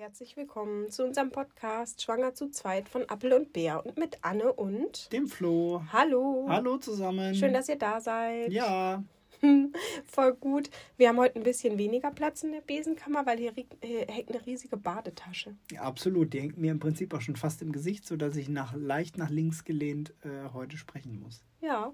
herzlich willkommen zu unserem Podcast Schwanger zu zweit von Appel und Bär und mit Anne und dem Flo. Hallo. Hallo zusammen. Schön, dass ihr da seid. Ja. Voll gut. Wir haben heute ein bisschen weniger Platz in der Besenkammer, weil hier hängt eine riesige Badetasche. Ja, absolut. Die hängt mir im Prinzip auch schon fast im Gesicht, sodass ich leicht nach links gelehnt heute sprechen muss. Ja.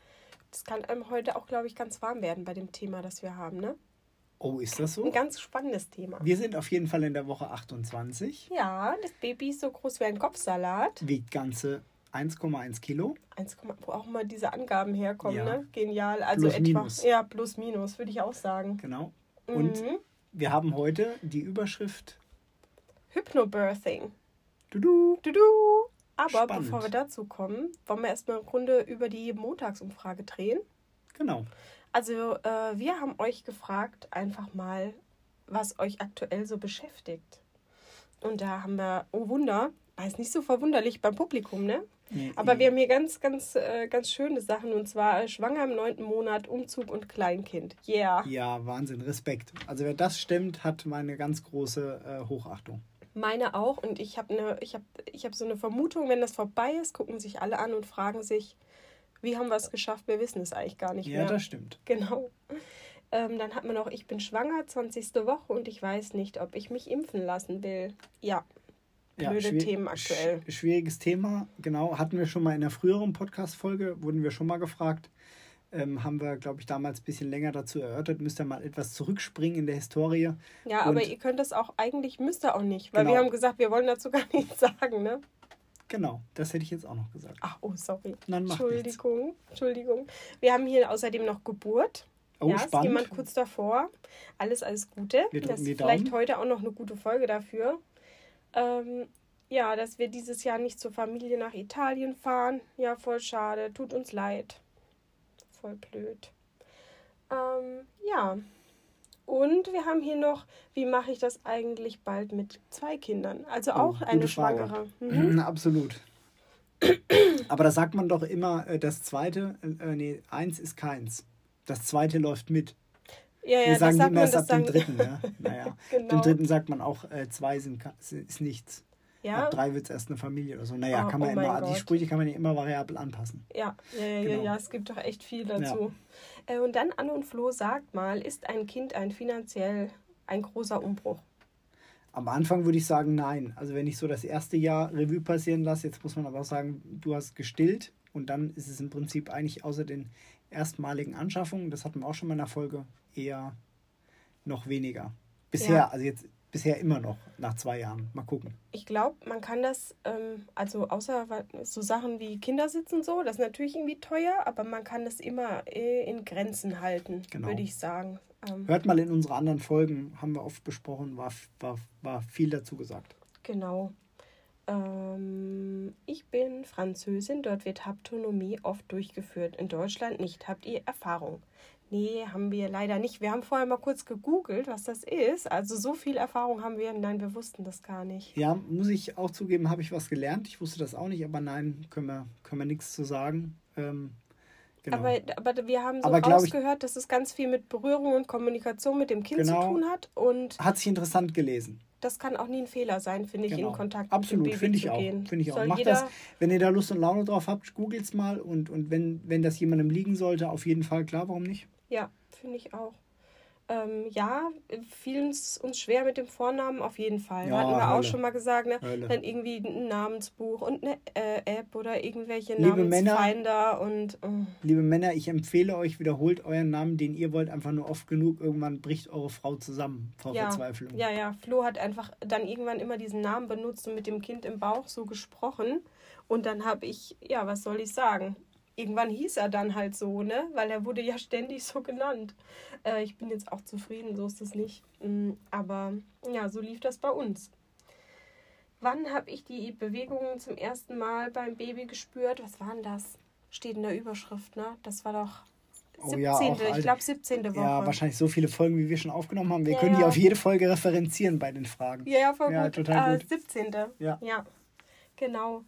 Das kann einem heute auch, glaube ich, ganz warm werden bei dem Thema, das wir haben, ne? Oh, ist das so? Ein ganz spannendes Thema. Wir sind auf jeden Fall in der Woche 28. Ja, das Baby ist so groß wie ein Kopfsalat. Wiegt ganze 1,1 Kilo. Wo auch mal diese Angaben herkommen, Ja. ne? Genial. Also Plus, etwa, minus. Ja, plus minus, würde ich auch sagen. Genau. Und wir haben heute die Überschrift Hypnobirthing. Dudu. Aber Spannend. bevor wir dazu kommen, wollen wir erstmal eine Runde über die Montagsumfrage drehen. Genau. Also wir haben euch gefragt, einfach mal, was euch aktuell so beschäftigt. Und da haben wir, oh Wunder, ist nicht so verwunderlich beim Publikum, ne? Nee, Aber wir haben hier ganz schöne Sachen, und zwar schwanger im 9. Monat, Umzug und Kleinkind. Yeah. Ja, Wahnsinn, Respekt. Also wer das stimmt, hat meine ganz große Hochachtung. Meine auch, und ich hab so eine Vermutung, wenn das vorbei ist, gucken sich alle an und fragen sich, wie haben wir es geschafft? Wir wissen es eigentlich gar nicht mehr. Ja, das stimmt. Genau. Dann hat man noch, ich bin schwanger, 20. Woche und ich weiß nicht, ob ich mich impfen lassen will. Ja, blöde Themen aktuell. Schwieriges Thema, genau. Hatten wir schon mal in einer früheren Podcast-Folge, wurden wir schon mal gefragt. Haben wir, glaube ich, damals ein bisschen länger dazu erörtert. Müsst ihr mal etwas zurückspringen in der Historie. Ja, aber ihr könnt das auch, eigentlich müsst ihr auch nicht, weil wir haben gesagt, wir wollen dazu gar nichts sagen, ne? Genau, das hätte ich jetzt auch noch gesagt. Ach, oh, sorry. Nein, macht Entschuldigung. Wir haben hier außerdem noch Geburt. Oh, ja, spannend. Ist jemand kurz davor. Alles Gute. Wir Das drücken die ist vielleicht Daumen. heute auch noch eine gute Folge dafür. Ja, dass wir dieses Jahr nicht zur Familie nach Italien fahren. Ja, voll schade. Tut uns leid. Voll blöd. Ja. Und wir haben hier noch, wie mache ich das eigentlich bald mit 2 Kindern? Also auch eine Schwangere. Absolut. Aber da sagt man doch immer, das zweite, 1 ist keins. Das zweite läuft mit. Ja, wir sagen das immer erst ab dem sagen 3. Ne? Naja, genau. Dem 3. sagt man auch, 2 ist nichts. Ja? Ab 3 wird es erst eine Familie oder so. Naja, kann man die Sprüche kann man ja immer variabel anpassen. Ja, Genau. ja, es gibt doch echt viel dazu. Ja. Und dann Anne und Flo, sagt mal, ist ein Kind finanziell ein großer Umbruch? Am Anfang würde ich sagen, nein. Also wenn ich so das erste Jahr Revue passieren lasse, jetzt muss man aber auch sagen, du hast gestillt und dann ist es im Prinzip eigentlich außer den erstmaligen Anschaffungen, das hatten wir auch schon mal in der Folge, eher noch weniger. Bisher, also jetzt bisher immer noch, nach 2 Jahren. Mal gucken. Ich glaube, man kann das, also außer so Sachen wie Kindersitz und so, das ist natürlich irgendwie teuer, aber man kann das immer in Grenzen halten, würde ich sagen. Hört mal in unsere anderen Folgen, haben wir oft besprochen, war viel dazu gesagt. Genau. Ich bin Französin, dort wird Haptonomie oft durchgeführt, in Deutschland nicht. Habt ihr Erfahrung? Nee, haben wir leider nicht. Wir haben vorher mal kurz gegoogelt, was das ist. Also so viel Erfahrung haben wir. Nein, wir wussten das gar nicht. Ja, muss ich auch zugeben, habe ich was gelernt. Ich wusste das auch nicht, aber nein, können wir nichts zu sagen. Genau. Aber wir haben so rausgehört, dass es ganz viel mit Berührung und Kommunikation mit dem Kind zu tun hat. Und hat sich interessant gelesen. Das kann auch nie ein Fehler sein, finde ich, in Kontakt Absolut, mit dem Baby zu gehen. Finde ich auch. Macht das, wenn ihr da Lust und Laune drauf habt, googelt's mal. Und wenn das jemandem liegen sollte, auf jeden Fall, klar, warum nicht? Ja, finde ich auch. Ja, fiel es uns schwer mit dem Vornamen, auf jeden Fall. Ja, hatten wir Hölle. auch schon mal gesagt, ne? Dann irgendwie ein Namensbuch und eine App oder irgendwelche Namensfinder. Liebe Männer, ich empfehle euch, wiederholt euren Namen, den ihr wollt, einfach nur oft genug. Irgendwann bricht eure Frau zusammen vor Verzweiflung. Ja, Flo hat einfach dann irgendwann immer diesen Namen benutzt und mit dem Kind im Bauch so gesprochen. Und dann habe ich, ja, was soll ich sagen? Irgendwann hieß er dann halt so, ne? Weil er wurde ja ständig so genannt. Ich bin jetzt auch zufrieden, so ist es nicht. Aber ja, so lief das bei uns. Wann habe ich die Bewegungen zum ersten Mal beim Baby gespürt? Was war denn das? Steht in der Überschrift, ne? Das war doch 17. Ich glaube 17. Woche. Ja, wahrscheinlich so viele Folgen, wie wir schon aufgenommen haben. Wir können die auf jede Folge referenzieren bei den Fragen. Ja, voll gut. Total gut. 17. Ja, genau.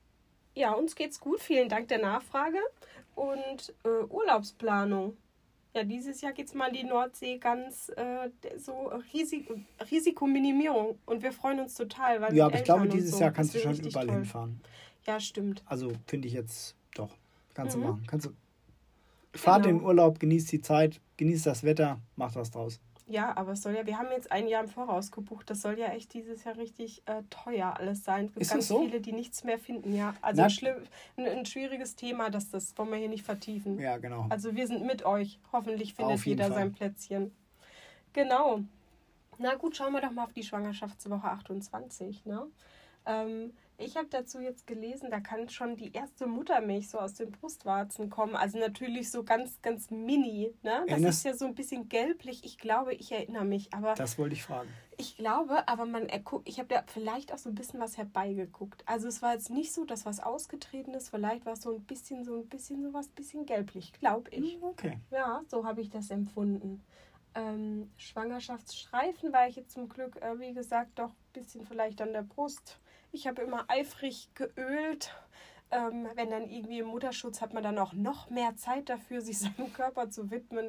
Ja, uns geht's gut. Vielen Dank der Nachfrage. Und Urlaubsplanung. Ja, dieses Jahr geht es mal in die Nordsee ganz so Risikominimierung. Und wir freuen uns total, weil Ja, mit aber ich glaube, Eltern und dieses so. Jahr Das kannst du wird schon richtig überall toll. hinfahren. Ja, stimmt. Also finde ich jetzt doch. Kannst du Mhm. machen. Fahrt in Genau. den Urlaub, genießt die Zeit, genießt das Wetter, macht was draus. Ja, aber es soll ja, wir haben jetzt ein Jahr im Voraus gebucht. Das soll ja echt dieses Jahr richtig teuer alles sein. Es gibt Ist das ganz so? viele, die nichts mehr finden, ja. Also ein schwieriges Thema, das wollen wir hier nicht vertiefen. Ja, genau. Also wir sind mit euch. Hoffentlich findet Auf jeden jeder Fall. sein Plätzchen. Genau. Na gut, schauen wir doch mal auf die Schwangerschaftswoche 28. Ne? Ich habe dazu jetzt gelesen, da kann schon die erste Muttermilch so aus den Brustwarzen kommen. Also natürlich so ganz, ganz mini. Ne? Das ist ja so ein bisschen gelblich. Ich glaube, ich erinnere mich. Aber Das wollte ich fragen. ich glaube, aber ich habe da vielleicht auch so ein bisschen was herbeigeguckt. Also es war jetzt nicht so, dass was ausgetreten ist. Vielleicht war es so ein bisschen gelblich, glaube ich. Okay. Ja, so habe ich das empfunden. Schwangerschaftsstreifen war ich jetzt zum Glück, wie gesagt, doch ein bisschen vielleicht an der Brust. Ich habe immer eifrig geölt. Wenn dann irgendwie im Mutterschutz hat man dann auch noch mehr Zeit dafür, sich seinem Körper zu widmen.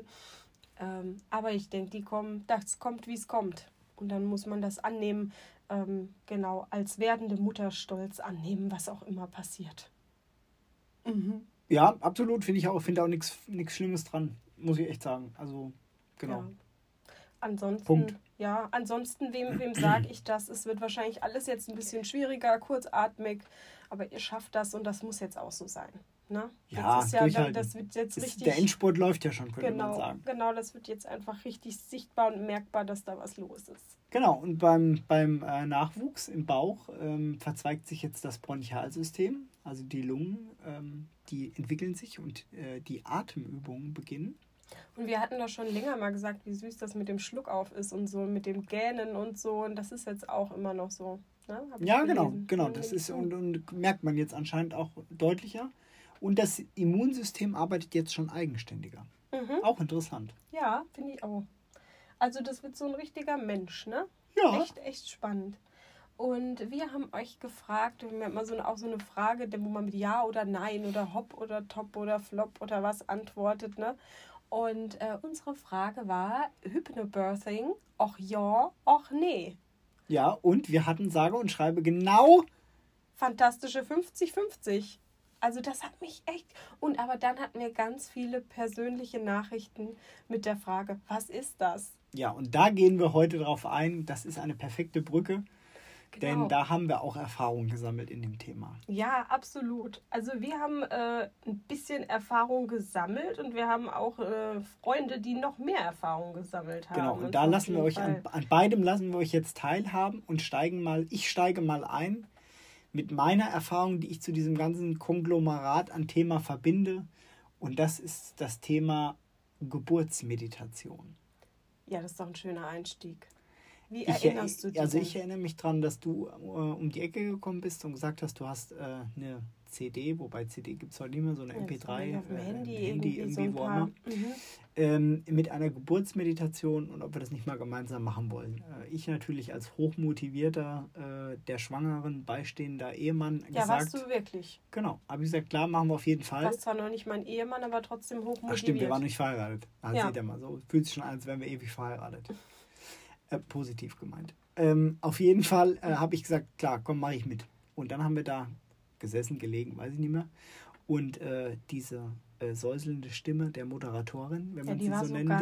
Aber ich denke, das kommt, wie es kommt. Und dann muss man das annehmen, genau, als werdende Mutter stolz annehmen, was auch immer passiert. Mhm. Ja, absolut, finde auch nichts Schlimmes dran, muss ich echt sagen. Also, genau. Ja. Ansonsten, Punkt. Ja, ansonsten, wem sage ich das? Es wird wahrscheinlich alles jetzt ein bisschen schwieriger, kurzatmig, aber ihr schafft das und das muss jetzt auch so sein. Ne? Ja, jetzt ist durchhalten. Das wird jetzt richtig. Der Endspurt läuft ja schon, könnte man sagen. Genau, das wird jetzt einfach richtig sichtbar und merkbar, dass da was los ist. Genau, und beim Nachwuchs im Bauch verzweigt sich jetzt das Bronchialsystem, also die Lungen, die entwickeln sich und die Atemübungen beginnen. Und wir hatten doch schon länger mal gesagt, wie süß das mit dem Schluckauf ist und so, mit dem Gähnen und so. Und das ist jetzt auch immer noch so. Ne? Ja, genau. Das ist und merkt man jetzt anscheinend auch deutlicher. Und das Immunsystem arbeitet jetzt schon eigenständiger. Mhm. Auch interessant. Ja, finde ich auch. Also das wird so ein richtiger Mensch, ne? Ja. Echt spannend. Und wir haben euch gefragt, wir haben immer so eine Frage, wo man mit Ja oder Nein oder Hopp oder Top oder Flop oder was antwortet, ne? Und unsere Frage war Hypnobirthing, och ja, och nee. Ja, und wir hatten sage und schreibe genau fantastische 50-50. Also das hat mich echt... Und aber dann hatten wir ganz viele persönliche Nachrichten mit der Frage, was ist das? Ja, und da gehen wir heute drauf ein. Das ist eine perfekte Brücke. Genau. Denn da haben wir auch Erfahrung gesammelt in dem Thema. Ja, absolut. Also wir haben ein bisschen Erfahrung gesammelt und wir haben auch Freunde, die noch mehr Erfahrung gesammelt haben. Genau, und da lassen wir euch, an beidem lassen wir euch jetzt teilhaben und ich steige mal ein mit meiner Erfahrung, die ich zu diesem ganzen Konglomerat an Thema verbinde. Und das ist das Thema Geburtsmeditation. Ja, das ist doch ein schöner Einstieg. Wie erinnerst du dich? Also ich erinnere mich daran, dass du um die Ecke gekommen bist und gesagt hast, du hast eine CD, wobei CD gibt es heute nicht mehr, so eine MP3, auf dem Handy irgendwie so ein wo paar. immer, mit einer Geburtsmeditation und ob wir das nicht mal gemeinsam machen wollen. Ich natürlich als hochmotivierter, der Schwangeren beistehender Ehemann gesagt... Ja, warst du wirklich? Genau, habe ich gesagt, klar, machen wir auf jeden Fall. Du warst zwar noch nicht mein Ehemann, aber trotzdem hochmotiviert. Ach stimmt, wir waren nicht verheiratet. Also ja. Seht ihr mal, so fühlt sich schon an, als wären wir ewig verheiratet. Positiv gemeint. Auf jeden Fall habe ich gesagt, klar, komm, mache ich mit. Und dann haben wir da gesessen, gelegen, weiß ich nicht mehr. Und diese säuselnde Stimme der Moderatorin, wenn man sie so nennt.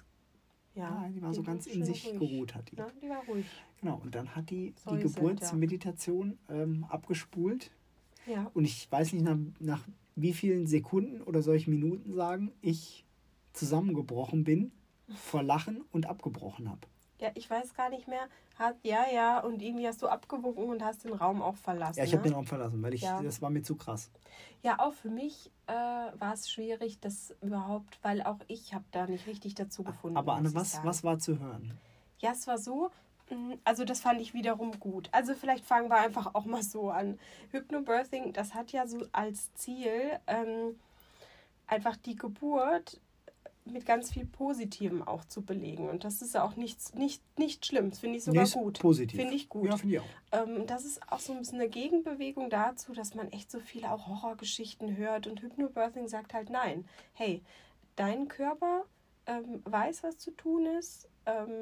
Die war so ganz in sich ruhig. Geruht, hat die. Ja, die war ruhig. Genau, und dann hat die Geburtsmeditation abgespult. Ja. Und ich weiß nicht, nach wie vielen Sekunden oder soll ich Minuten sagen, ich zusammengebrochen bin vor Lachen und abgebrochen habe. Ja, ich weiß gar nicht mehr. Und irgendwie hast du abgewunken und hast den Raum auch verlassen. Ja, ich habe den Raum verlassen, weil das war mir zu krass. Ja, auch für mich war es schwierig, das überhaupt, weil auch ich habe da nicht richtig dazu gefunden. Aber Anne, was war zu hören? Ja, es war so, also das fand ich wiederum gut. Also vielleicht fangen wir einfach auch mal so an. Hypnobirthing, das hat ja so als Ziel einfach die Geburt mit ganz viel Positivem auch zu belegen. Und das ist ja auch nicht schlimm. Das finde ich sogar gut. Positiv. Finde ich gut. Ja, finde ich auch. Das ist auch so ein bisschen eine Gegenbewegung dazu, dass man echt so viele auch Horrorgeschichten hört. Und Hypnobirthing sagt halt nein. Hey, dein Körper weiß, was zu tun ist.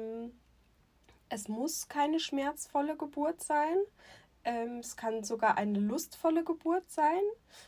Es muss keine schmerzvolle Geburt sein. Es kann sogar eine lustvolle Geburt sein.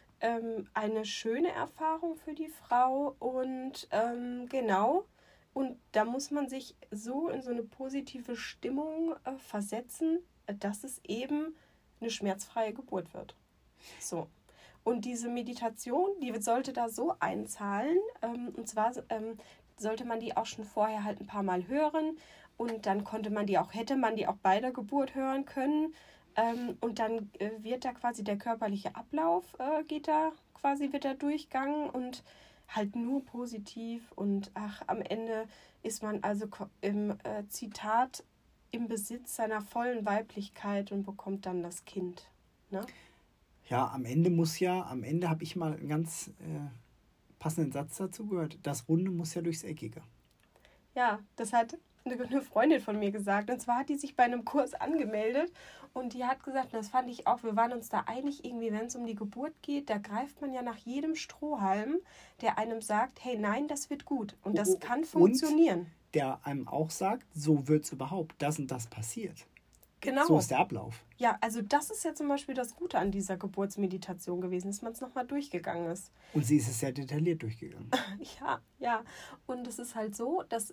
Eine schöne Erfahrung für die Frau. Und genau. Und da muss man sich so in so eine positive Stimmung versetzen, dass es eben eine schmerzfreie Geburt wird. So. Und diese Meditation, die sollte da so einzahlen. Und zwar sollte man die auch schon vorher halt ein paar Mal hören. Und dann hätte man die auch bei der Geburt hören können. Und dann wird da quasi der körperliche Ablauf, wird da durchgegangen und halt nur positiv. Und am Ende ist man also im Zitat im Besitz seiner vollen Weiblichkeit und bekommt dann das Kind. Ne? Ja, am Ende habe ich mal einen ganz passenden Satz dazu gehört, das Runde muss ja durchs Eckige. Ja, das hat eine Freundin von mir gesagt. Und zwar hat die sich bei einem Kurs angemeldet und die hat gesagt, das fand ich auch, wir waren uns da einig, irgendwie, wenn es um die Geburt geht, da greift man ja nach jedem Strohhalm, der einem sagt, hey, nein, das wird gut. Und das kann funktionieren. Und der einem auch sagt, so wird es überhaupt, das und das passiert. Genau. So ist der Ablauf. Ja, also das ist ja zum Beispiel das Gute an dieser Geburtsmeditation gewesen, dass man es nochmal durchgegangen ist. Und sie ist es sehr detailliert durchgegangen. Ja. Und es ist halt so, dass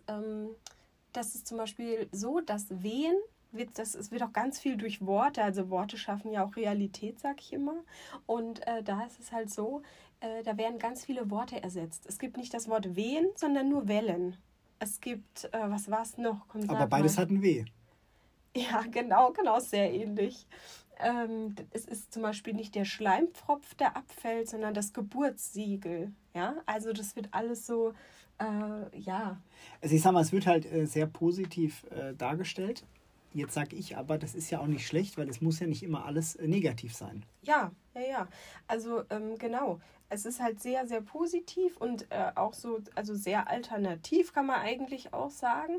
es zum Beispiel so, dass Wehen, es wird auch ganz viel durch Worte, also Worte schaffen ja auch Realität, sag ich immer. Und da ist es halt so, da werden ganz viele Worte ersetzt. Es gibt nicht das Wort Wehen, sondern nur Wellen. Es gibt, was war es noch? Komm, aber beides hatten Weh. Ja, genau, sehr ähnlich. Es ist zum Beispiel nicht der Schleimpfropf, der abfällt, sondern das Geburtssiegel. Ja, also das wird alles so, ja. Also ich sag mal, es wird halt sehr positiv dargestellt. Jetzt sage ich aber, das ist ja auch nicht schlecht, weil es muss ja nicht immer alles negativ sein. Ja. Also genau. Es ist halt sehr, sehr positiv und auch so, also sehr alternativ kann man eigentlich auch sagen.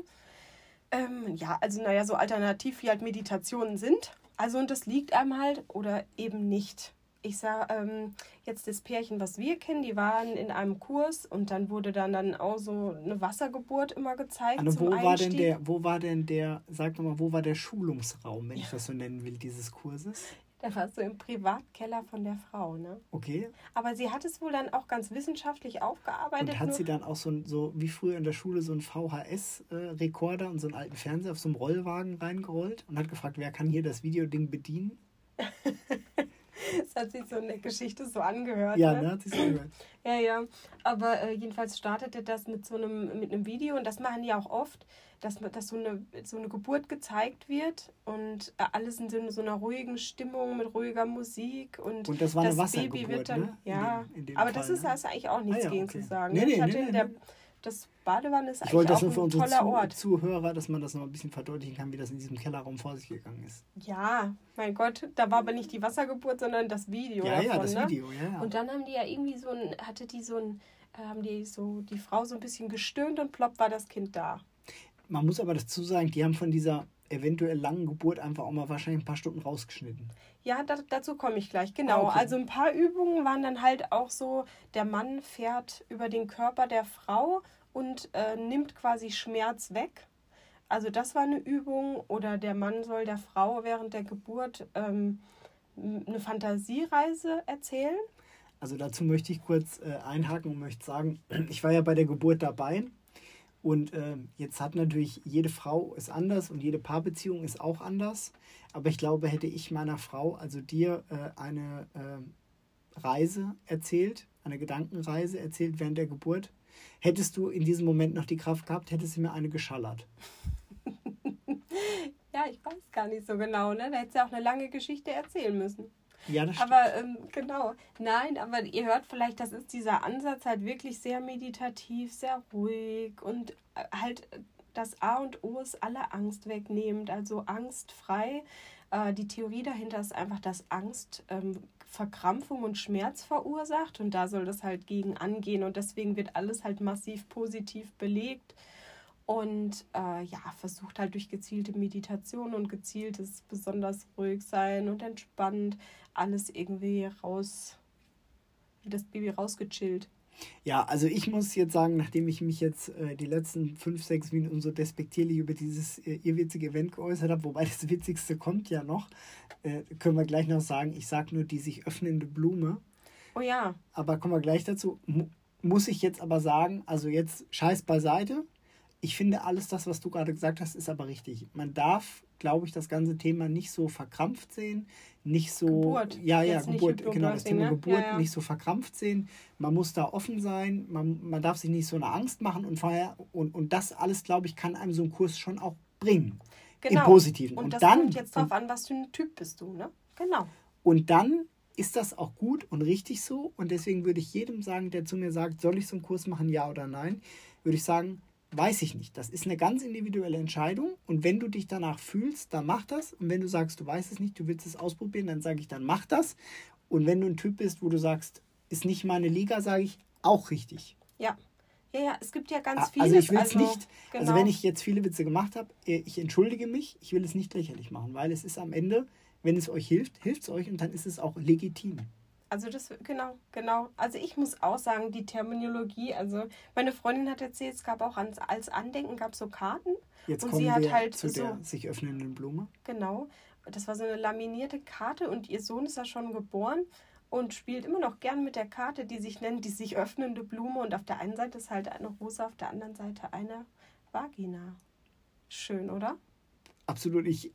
So alternativ wie halt Meditationen sind. Also und das liegt einem halt oder eben nicht. Ich sage, jetzt das Pärchen, was wir kennen, die waren in einem Kurs und dann wurde dann auch so eine Wassergeburt immer gezeigt. Also wo war denn der Schulungsraum, wenn ich das so nennen will, dieses Kurses? Der war so im Privatkeller von der Frau, ne? Okay. Aber sie hat es wohl dann auch ganz wissenschaftlich aufgearbeitet. Und hat sie dann auch so wie früher in der Schule so einen VHS-Rekorder und so einen alten Fernseher auf so einem Rollwagen reingerollt und hat gefragt, wer kann hier das Videoding bedienen? Das hat sich so in der Geschichte so angehört. Ja, ne? Hat sich so angehört. Ja. Aber jedenfalls startete das mit einem Video und das machen die auch oft, dass so eine Geburt gezeigt wird und alles in so einer ruhigen Stimmung mit ruhiger Musik und das war eine Wassergeburt, Baby wird dann, ne? Ja, in dem aber Fall, das ist eigentlich auch nichts gegen zu sagen. Das Badewanne ist eigentlich auch ein toller Ort. Zuhörer, dass man das noch ein bisschen verdeutlichen kann, wie das in diesem Kellerraum vor sich gegangen ist. Ja, mein Gott, da war aber nicht die Wassergeburt, sondern das Video davon. Ja, das Video, ja. Und dann haben die ja irgendwie die Frau so ein bisschen gestöhnt und plopp war das Kind da. Man muss aber dazu sagen, die haben von dieser eventuell langen Geburt einfach auch mal wahrscheinlich ein paar Stunden rausgeschnitten. Ja, dazu komme ich gleich, genau. Okay. Also ein paar Übungen waren dann halt auch so, der Mann fährt über den Körper der Frau und nimmt quasi Schmerz weg. Also das war eine Übung. Oder der Mann soll der Frau während der Geburt eine Fantasiereise erzählen. Also dazu möchte ich kurz einhaken und möchte sagen, ich war ja bei der Geburt dabei. Und jetzt hat natürlich jede Frau ist anders und jede Paarbeziehung ist auch anders. Aber ich glaube, hätte ich meiner Frau, also dir, eine Reise erzählt, eine Gedankenreise erzählt während der Geburt, hättest du in diesem Moment noch die Kraft gehabt, hättest du mir eine geschallert. Ja, ich weiß gar nicht so genau, ne? Da hättest du auch eine lange Geschichte erzählen müssen. Ja, das stimmt. Aber genau, nein, aber ihr hört vielleicht, das ist dieser Ansatz halt wirklich sehr meditativ, sehr ruhig und halt das A und O ist alle Angst wegnehmend, also angstfrei. Die Theorie dahinter ist einfach, dass Angst Verkrampfung und Schmerz verursacht und da soll das halt gegen angehen und deswegen wird alles halt massiv positiv belegt. Und versucht halt durch gezielte Meditation und gezieltes besonders ruhig sein und entspannt alles irgendwie das Baby rausgechillt. Ja, also ich muss jetzt sagen, nachdem ich mich jetzt die letzten 5, 6 Minuten so despektierlich über dieses irrwitzige Event geäußert habe, wobei das Witzigste kommt ja noch, können wir gleich noch sagen, ich sage nur die sich öffnende Blume. Oh ja. Aber kommen wir gleich dazu. Muss ich jetzt aber sagen, also jetzt Scheiß beiseite. Ich finde, alles das, was du gerade gesagt hast, ist aber richtig. Man darf, glaube ich, das ganze Thema nicht so verkrampft sehen, nicht so... Geburt. Ja, Jetzt Geburt, genau, das Thema ne? Geburt Ja. nicht so verkrampft sehen. Man muss da offen sein, man darf sich nicht so eine Angst machen und das alles, glaube ich, kann einem so ein Kurs schon auch bringen. Genau. Im Positiven. Und das dann, kommt jetzt drauf an, was für ein Typ bist du, ne? Genau. Und dann ist das auch gut und richtig so. Und deswegen würde ich jedem sagen, der zu mir sagt, soll ich so einen Kurs machen, ja oder nein, würde ich sagen, weiß ich nicht. Das ist eine ganz individuelle Entscheidung. Und wenn du dich danach fühlst, dann mach das. Und wenn du sagst, du weißt es nicht, du willst es ausprobieren, dann sage ich, dann mach das. Und wenn du ein Typ bist, wo du sagst, ist nicht meine Liga, sage ich, auch richtig. Ja. Ja, es gibt ja ganz viele. Also ich will es nicht, genau. also wenn ich jetzt viele Witze gemacht habe, ich entschuldige mich, ich will es nicht lächerlich machen, weil es ist am Ende, wenn es euch hilft, hilft es euch und dann ist es auch legitim. Also das, genau. Also ich muss auch sagen, die Terminologie, also meine Freundin hat erzählt, es gab auch als Andenken, gab es so Karten. Jetzt und kommen sie hat wir halt zu so, der sich öffnenden Blume. Genau, das war so eine laminierte Karte und ihr Sohn ist ja schon geboren und spielt immer noch gern mit der Karte, die sich nennt, die sich öffnende Blume und auf der einen Seite ist halt eine Rose, auf der anderen Seite eine Vagina. Schön, oder? Absolut, ich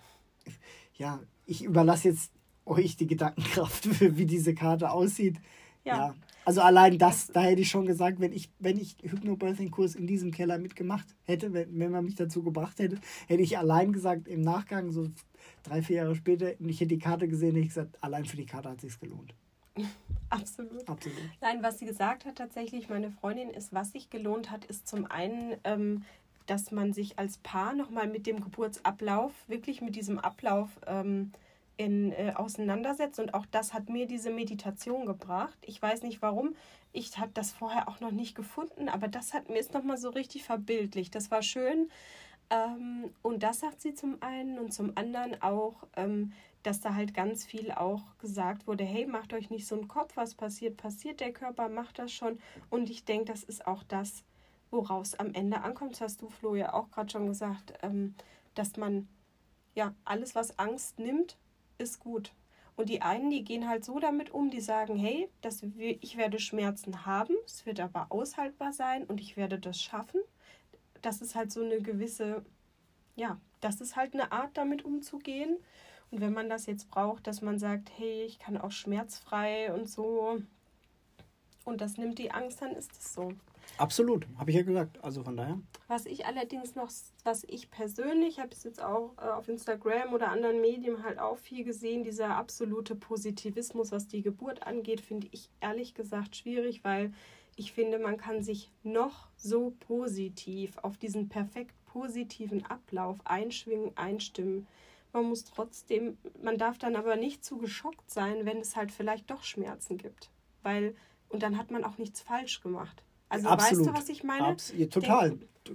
überlasse jetzt euch die Gedankenkraft, wie diese Karte aussieht. Ja. Also allein das, da hätte ich schon gesagt, wenn ich Hypnobirthing-Kurs in diesem Keller mitgemacht hätte, wenn man mich dazu gebracht hätte, hätte ich allein gesagt, im Nachgang, so 3, 4 Jahre später, und ich hätte die Karte gesehen, hätte ich gesagt, allein für die Karte hat es sich gelohnt. Absolut. Absolut. Nein, was sie gesagt hat tatsächlich, meine Freundin, ist, was sich gelohnt hat, ist zum einen, dass man sich als Paar nochmal mit dem Geburtsablauf, wirklich mit diesem Ablauf auseinandersetzt. Und auch das hat mir diese Meditation gebracht. Ich weiß nicht warum. Ich habe das vorher auch noch nicht gefunden, aber das hat mir ist nochmal so richtig verbildlicht. Das war schön. Und das sagt sie zum einen und zum anderen auch, dass da halt ganz viel auch gesagt wurde, hey, macht euch nicht so einen Kopf, was passiert, der Körper macht das schon. Und ich denke, das ist auch das, woraus am Ende ankommt. Das hast du, Flo, ja auch gerade schon gesagt, dass man ja alles, was Angst nimmt, ist gut. Und die einen, die gehen halt so damit um, die sagen, hey, ich werde Schmerzen haben, es wird aber aushaltbar sein und ich werde das schaffen. Das ist halt so eine gewisse, ja, das ist halt eine Art, damit umzugehen. Und wenn man das jetzt braucht, dass man sagt, hey, ich kann auch schmerzfrei und so und das nimmt die Angst, dann ist es so. Absolut, habe ich ja gesagt. Also von daher. Was ich allerdings noch, was ich persönlich, habe es jetzt auch auf Instagram oder anderen Medien halt auch viel gesehen, dieser absolute Positivismus, was die Geburt angeht, finde ich ehrlich gesagt schwierig, weil ich finde, man kann sich noch so positiv auf diesen perfekt positiven Ablauf einschwingen, einstimmen. Man darf dann aber nicht zu geschockt sein, wenn es halt vielleicht doch Schmerzen gibt. Und dann hat man auch nichts falsch gemacht. Also Absolut. weißt du, was ich meine? Ja, total.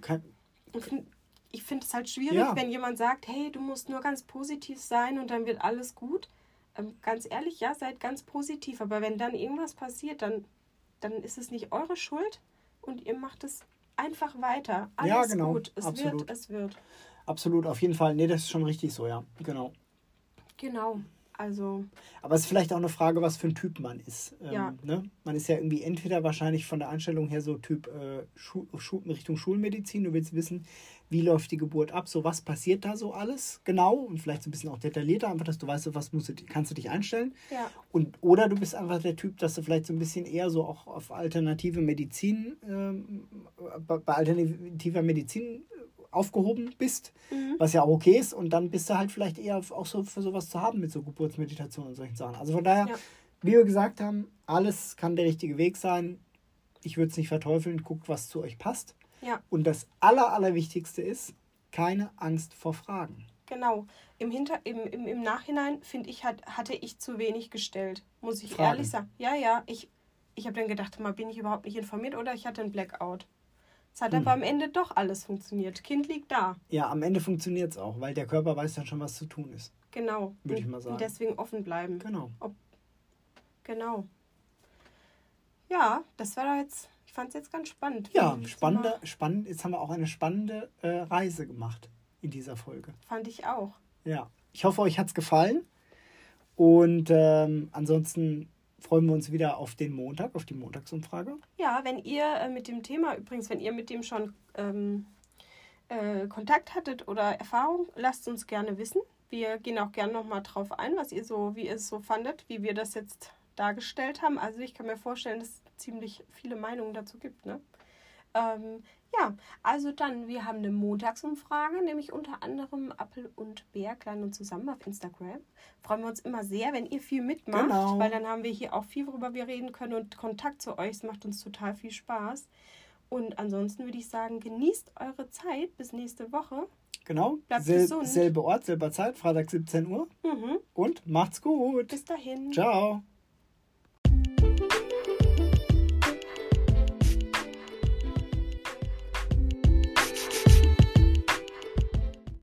Ich finde es halt schwierig, wenn jemand sagt, hey, du musst nur ganz positiv sein und dann wird alles gut. Ganz ehrlich, ja, seid ganz positiv. Aber wenn dann irgendwas passiert, dann ist es nicht eure Schuld und ihr macht es einfach weiter. Alles gut. Es wird. Absolut, auf jeden Fall. Nee, das ist schon richtig so, ja. Genau. Also. Aber es ist vielleicht auch eine Frage, was für ein Typ man ist. Ja. Ne? Man ist ja irgendwie entweder wahrscheinlich von der Einstellung her so Typ Richtung Schulmedizin. Du willst wissen, wie läuft die Geburt ab, so was passiert da so alles genau und vielleicht so ein bisschen auch detaillierter, einfach, dass du weißt, was kannst du dich einstellen. Ja. Oder du bist einfach der Typ, dass du vielleicht so ein bisschen eher so auch auf alternative Medizin, bei alternativer Medizin aufgehoben bist, was ja auch okay ist, und dann bist du halt vielleicht eher auch so für sowas zu haben mit so Geburtsmeditation und solchen Sachen. Also von daher, wie wir gesagt haben, alles kann der richtige Weg sein. Ich würde es nicht verteufeln, guckt, was zu euch passt. Ja. Und das Allerwichtigste ist, keine Angst vor Fragen. Genau. Im Nachhinein, finde ich, hatte ich zu wenig gestellt, muss ich Fragen. ehrlich sagen. Ja, ich habe dann gedacht, bin ich überhaupt nicht informiert oder ich hatte einen Blackout. Es hat aber am Ende doch alles funktioniert. Kind liegt da. Ja, am Ende funktioniert es auch, weil der Körper weiß dann schon, was zu tun ist. Genau. Würde ich mal sagen. Und deswegen offen bleiben. Genau. Genau. Ja, das war doch jetzt, ich fand es jetzt ganz spannend. Ja, spannend. Jetzt haben wir auch eine spannende Reise gemacht in dieser Folge. Fand ich auch. Ja, ich hoffe, euch hat es gefallen. Und ansonsten freuen wir uns wieder auf den Montag, auf die Montagsumfrage. Ja, wenn ihr mit dem Thema, übrigens, wenn ihr mit dem schon Kontakt hattet oder Erfahrung, lasst uns gerne wissen. Wir gehen auch gerne nochmal drauf ein, wie ihr es so fandet, wie wir das jetzt dargestellt haben. Also ich kann mir vorstellen, dass es ziemlich viele Meinungen dazu gibt, ne? Ja, also dann, wir haben eine Montagsumfrage, nämlich unter anderem Appel und Bär, klein und zusammen auf Instagram. Freuen wir uns immer sehr, wenn ihr viel mitmacht, weil dann haben wir hier auch viel, worüber wir reden können und Kontakt zu euch. Es macht uns total viel Spaß. Und ansonsten würde ich sagen, genießt eure Zeit bis nächste Woche. Genau, bleibt gesund. Selbe Ort, selber Zeit, Freitag 17 Uhr. Und macht's gut. Bis dahin. Ciao.